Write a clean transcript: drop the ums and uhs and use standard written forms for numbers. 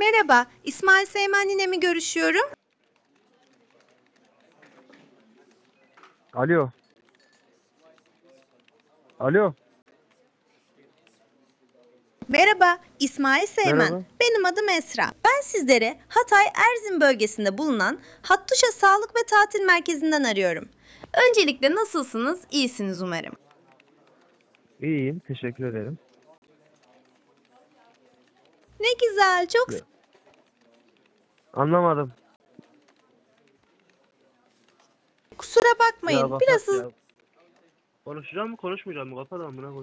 Merhaba, İsmail Seymen ile mi görüşüyorum? Alo. Alo. Merhaba, İsmail Seymen. Merhaba. Benim adım Esra. Ben sizlere Hatay Erzin bölgesinde bulunan Hattuşa Sağlık ve Tatil Merkezi'nden arıyorum. Öncelikle nasılsınız? İyisiniz umarım. İyiyim. Teşekkür ederim. Ne güzel, çok Ya, anlamadım. kusura Ya bakmayın. kapat Biraz ya. Konuşacağım mı konuşmayacağım mı? Kapat amına koyayım.